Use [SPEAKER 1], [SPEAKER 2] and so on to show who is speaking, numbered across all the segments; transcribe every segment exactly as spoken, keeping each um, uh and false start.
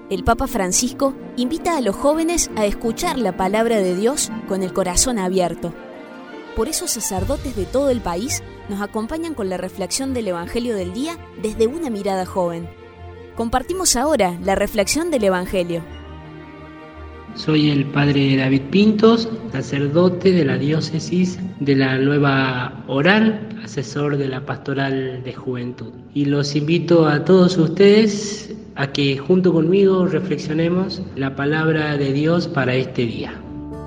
[SPEAKER 1] el Papa Francisco invita a los jóvenes a escuchar la palabra de Dios con el corazón abierto. Por eso sacerdotes de todo el país nos acompañan con la reflexión del Evangelio del día desde una mirada joven. Compartimos ahora la reflexión del Evangelio.
[SPEAKER 2] Soy el padre David Pintos, sacerdote de la diócesis de la Nueva Oral, asesor de la Pastoral de Juventud. Y los invito a todos ustedes a que junto conmigo reflexionemos la palabra de Dios para este día.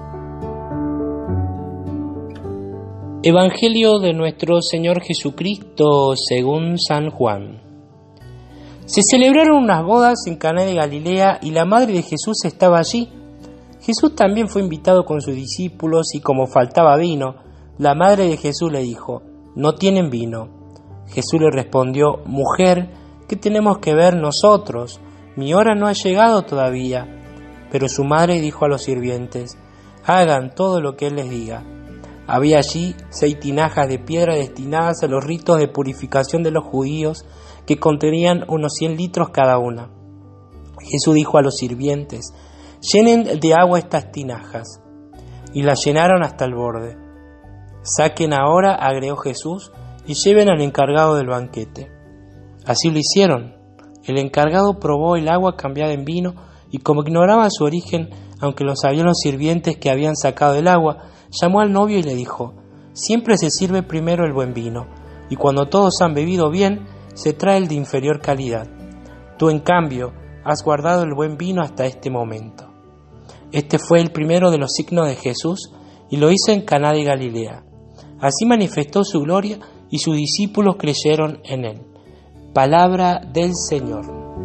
[SPEAKER 2] Evangelio de nuestro Señor Jesucristo según San Juan. Se celebraron unas bodas en Caná de Galilea y la madre de Jesús estaba allí. Jesús también fue invitado con sus discípulos y como faltaba vino, la madre de Jesús le dijo: «No tienen vino». Jesús le respondió: «Mujer, ¿qué tenemos que ver nosotros? Mi hora no ha llegado todavía». Pero su madre dijo a los sirvientes: «Hagan todo lo que él les diga». Había allí seis tinajas de piedra destinadas a los ritos de purificación de los judíos que contenían unos cien litros cada una. Jesús dijo a los sirvientes: «Llenen de agua estas tinajas». Y las llenaron hasta el borde. «Saquen ahora», agregó Jesús, «y lleven al encargado del banquete». Así lo hicieron. El encargado probó el agua cambiada en vino y como ignoraba su origen, aunque lo sabían los sirvientes que habían sacado el agua, llamó al novio y le dijo: «Siempre se sirve primero el buen vino, y cuando todos han bebido bien, se trae el de inferior calidad. Tú, en cambio, has guardado el buen vino hasta este momento». Este fue el primero de los signos de Jesús y lo hizo en Caná de Galilea. Así manifestó su gloria y sus discípulos creyeron en él. Palabra del Señor.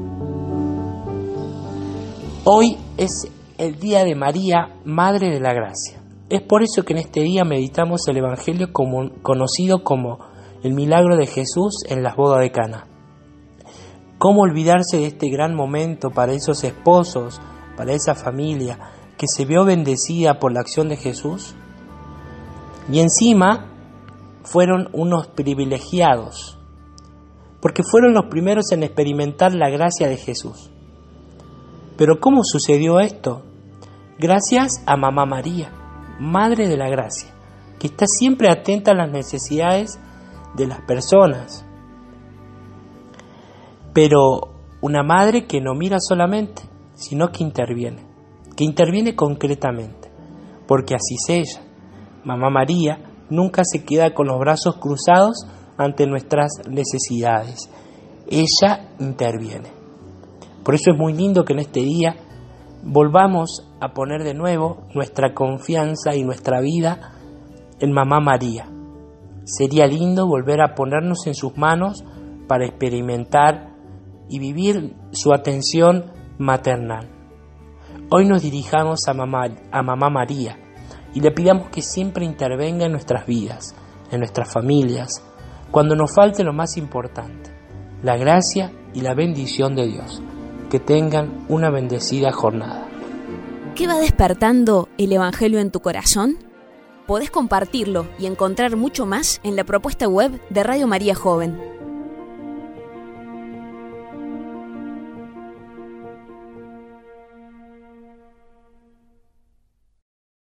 [SPEAKER 2] Hoy es el día de María, Madre de la Gracia. Es por eso que en este día meditamos el Evangelio como, conocido como el milagro de Jesús en las bodas de Caná. ¿Cómo olvidarse de este gran momento para esos esposos, para esa familia que se vio bendecida por la acción de Jesús? Y encima fueron unos privilegiados, porque fueron los primeros en experimentar la gracia de Jesús. Pero ¿cómo sucedió esto? Gracias a Mamá María, Madre de la Gracia, que está siempre atenta a las necesidades de las personas. Pero una madre que no mira solamente, sino que interviene, que interviene concretamente, porque así es ella. Mamá María nunca se queda con los brazos cruzados ante nuestras necesidades. Ella interviene. Por eso es muy lindo que en este día volvamos a poner de nuevo nuestra confianza y nuestra vida en Mamá María. Sería lindo volver a ponernos en sus manos para experimentar y vivir su atención maternal. Hoy nos dirijamos a Mamá, a Mamá María y le pidamos que siempre intervenga en nuestras vidas, en nuestras familias, cuando nos falte lo más importante, la gracia y la bendición de Dios. Que tengan una bendecida jornada.
[SPEAKER 1] ¿Qué va despertando el Evangelio en tu corazón? Podés compartirlo y encontrar mucho más en la propuesta web de Radio María Joven.